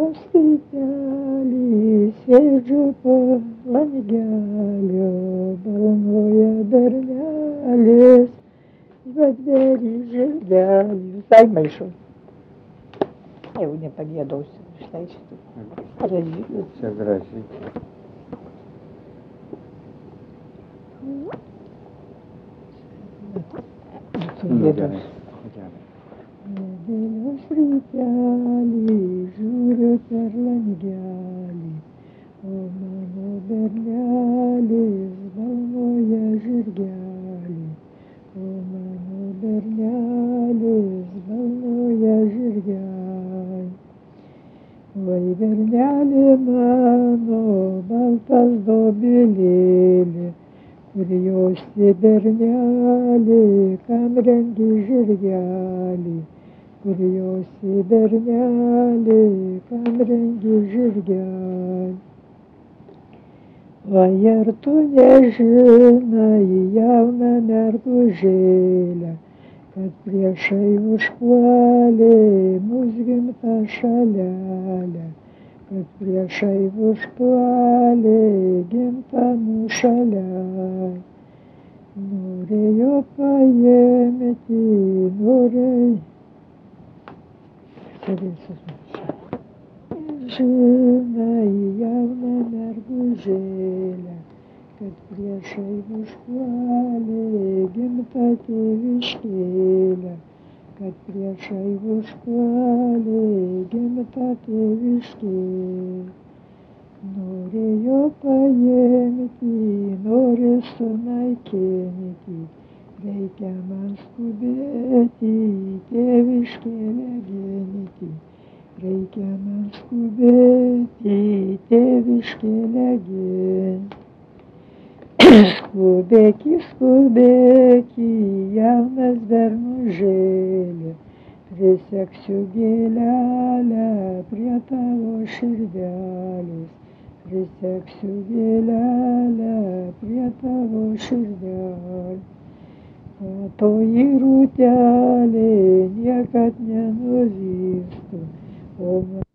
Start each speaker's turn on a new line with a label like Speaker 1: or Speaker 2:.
Speaker 1: Strypely sėdžiu po langelio, balnuoja bernelis, vadveri žirgelį. Visai maišau. Jau nepagiedausiu, štai šitų. Graži.
Speaker 2: Čia graži.
Speaker 1: Gerai. Vėliaus rytelį žiūriu per langelį, o mano bernelis balnuoja žirgelį, o mano bernelis balnuoja žirgelį. Oi berneli mano, baltas dobilėli, kur josi berneli, kam rengi žirgelį, kur josi berneli, kam rengi žirgelį. O ar tu nežinai, jauna mergužėlė, kad priešai užpuolė mus gimtą šalelę, kad priešai užpuolė gimtą mūsų šalelę. Norėjo paimti, norėjo. Žinai, jauna mergužėlė, kad priešai užpuolė gimtą tėviškėlę, kad priešai užpuolė gimtą tėviškėlę. Norėjo paimti, nori sunaikinti, reikia man skubėti, tėviškėlę ginti. Reikia man skubėti, tėviškėlę ginti. Skubėki, skubėki, jaunas bernužėli, priseksiu gėlelę prie tavo širdelės, priseksiu gėlelę prie tavo širdelės. O toji rūtelė niekad nenuvystų, o